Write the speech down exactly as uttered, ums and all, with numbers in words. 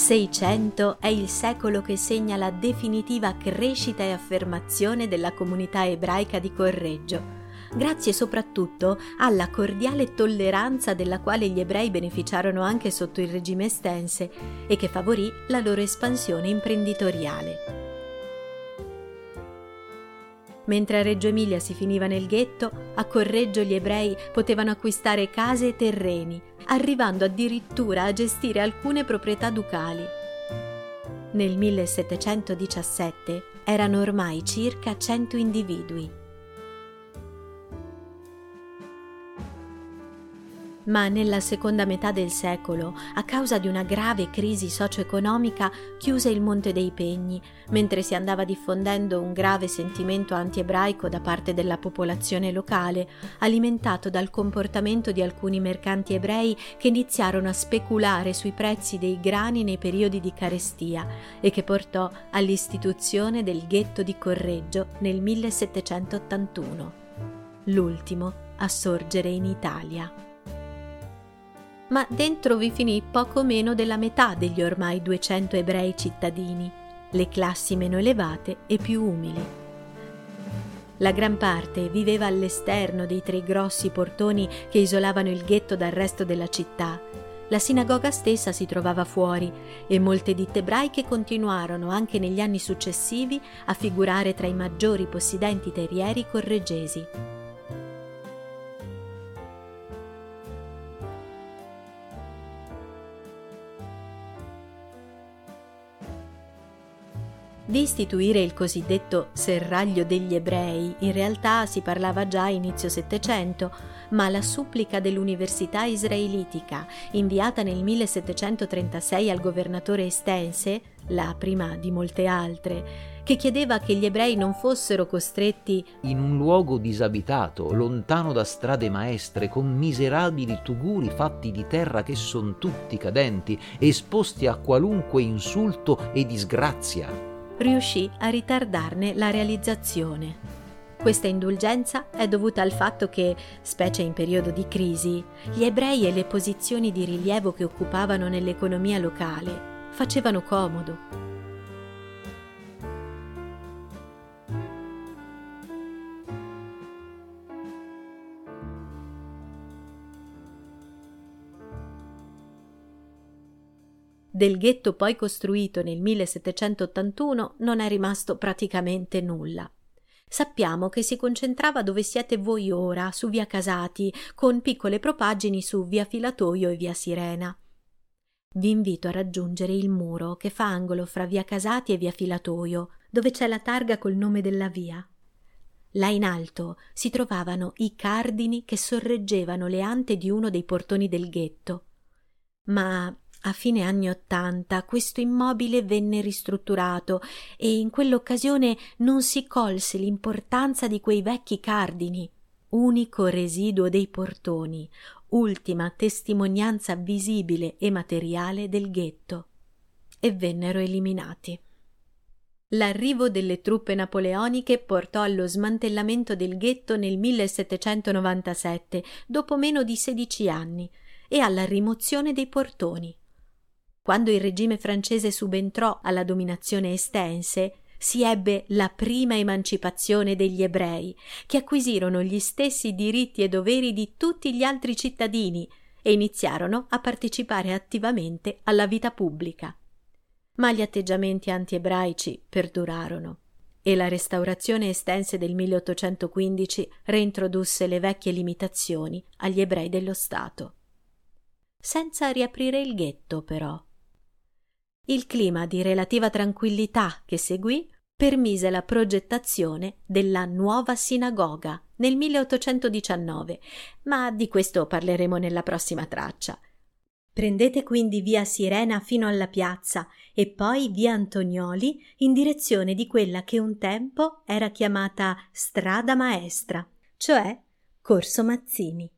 seicento è il secolo che segna la definitiva crescita e affermazione della comunità ebraica di Correggio, grazie soprattutto alla cordiale tolleranza della quale gli ebrei beneficiarono anche sotto il regime estense e che favorì la loro espansione imprenditoriale. Mentre a Reggio Emilia si finiva nel ghetto, a Correggio gli ebrei potevano acquistare case e terreni, arrivando addirittura a gestire alcune proprietà ducali. Nel millesettecentodiciassette erano ormai circa cento individui. Ma nella seconda metà del secolo, a causa di una grave crisi socio-economica, chiuse il Monte dei Pegni, mentre si andava diffondendo un grave sentimento anti-ebraico da parte della popolazione locale, alimentato dal comportamento di alcuni mercanti ebrei che iniziarono a speculare sui prezzi dei grani nei periodi di carestia e che portò all'istituzione del ghetto di Correggio nel millesettecentottantuno, l'ultimo a sorgere in Italia. Ma dentro vi finì poco meno della metà degli ormai duecento ebrei cittadini, le classi meno elevate e più umili. La gran parte viveva all'esterno dei tre grossi portoni che isolavano il ghetto dal resto della città. La sinagoga stessa si trovava fuori e molte ditte ebraiche continuarono anche negli anni successivi a figurare tra i maggiori possidenti terrieri correggesi. Di istituire il cosiddetto serraglio degli ebrei in realtà si parlava già a inizio Settecento, ma la supplica dell'Università israelitica, inviata nel millesettecentotrentasei al governatore Estense, la prima di molte altre, che chiedeva che gli ebrei non fossero costretti in un luogo disabitato, lontano da strade maestre, con miserabili tuguri fatti di terra che son tutti cadenti, esposti a qualunque insulto e disgrazia, riuscì a ritardarne la realizzazione. Questa indulgenza è dovuta al fatto che, specie in periodo di crisi, gli ebrei e le posizioni di rilievo che occupavano nell'economia locale facevano comodo. Del ghetto poi costruito nel millesettecentottantuno non è rimasto praticamente nulla. Sappiamo che si concentrava dove siete voi ora, su via Casati, con piccole propaggini su via Filatoio e via Sirena. Vi invito a raggiungere il muro che fa angolo fra via Casati e via Filatoio, dove c'è la targa col nome della via. Là in alto si trovavano i cardini che sorreggevano le ante di uno dei portoni del ghetto. Ma a fine anni Ottanta questo immobile venne ristrutturato e in quell'occasione non si colse l'importanza di quei vecchi cardini, unico residuo dei portoni, ultima testimonianza visibile e materiale del ghetto, e vennero eliminati. L'arrivo delle truppe napoleoniche portò allo smantellamento del ghetto nel millesettecentonovantasette, dopo meno di sedici anni, e alla rimozione dei portoni. Quando il regime francese subentrò alla dominazione estense, si ebbe la prima emancipazione degli ebrei, che acquisirono gli stessi diritti e doveri di tutti gli altri cittadini e iniziarono a partecipare attivamente alla vita pubblica. Ma gli atteggiamenti anti-ebraici perdurarono e la restaurazione estense del milleottocentoquindici reintrodusse le vecchie limitazioni agli ebrei dello Stato. Senza riaprire il ghetto, però. Il clima di relativa tranquillità che seguì permise la progettazione della nuova sinagoga nel milleottocentodiciannove, ma di questo parleremo nella prossima traccia. Prendete quindi via Sirena fino alla piazza e poi via Antonioli in direzione di quella che un tempo era chiamata Strada Maestra, cioè Corso Mazzini.